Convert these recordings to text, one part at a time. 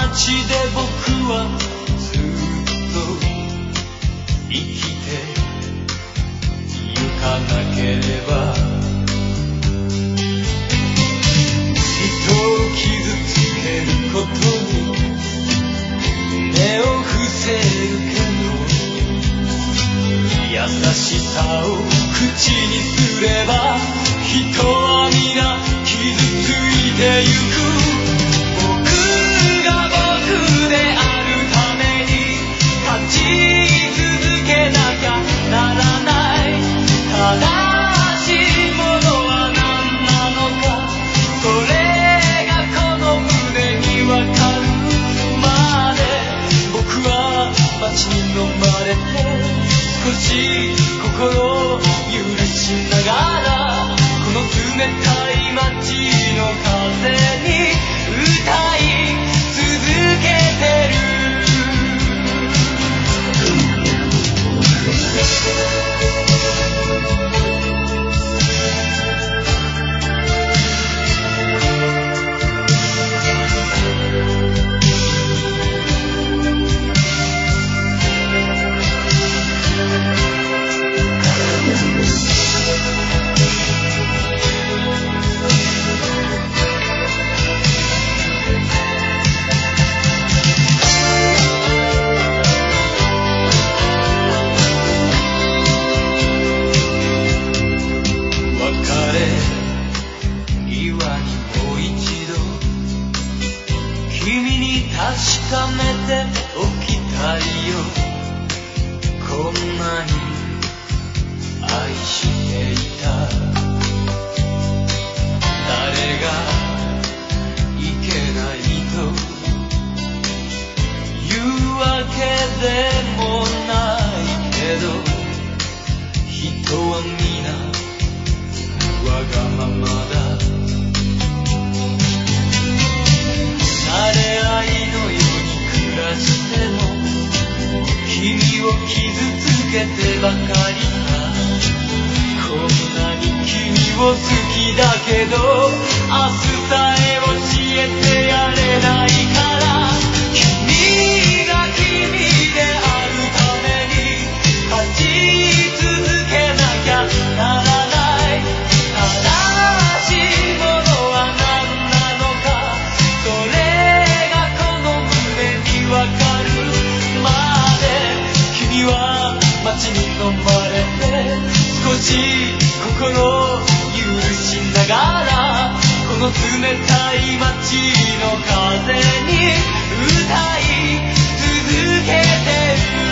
街で僕はずっと生きてゆかなければ、人を傷つけることに目を伏せるけど、優しさを口にすれば人は皆傷ついてゆく。僕が僕であるために勝ち続けなきゃならない。正しいものは何なのか、それがこの胸にわかるまで、僕は街に飲まれて少し心を許しながら、この冷たい街の風に歌い続けてる。確かめておきたいよ、こんなに愛していた。誰がいけないというわけでもないけど、人は皆わがままだ。慣れ合いのように暮らしても君を傷つけてばかりさ。こんなに君を好きだけど明日さえ教えてやれないから、君が君であるために勝ち続けなきゃならない。正しいものは何なのか、それがこの胸にわかるまで、君は街に飲まれて少し心を許しながら、この冷たい街の風に歌い続けてる。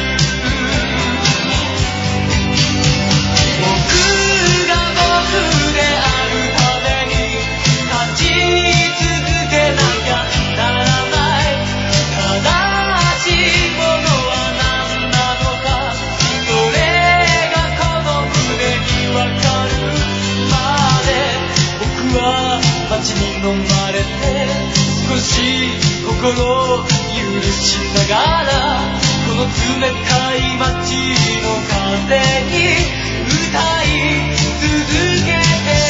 僕が僕であるために勝ち続けなきゃならない。正しいものは何なのか、それがこの胸にわかるまで、僕は街に飲まれて少し心を許しながら、この冷たい街の風に歌い続けて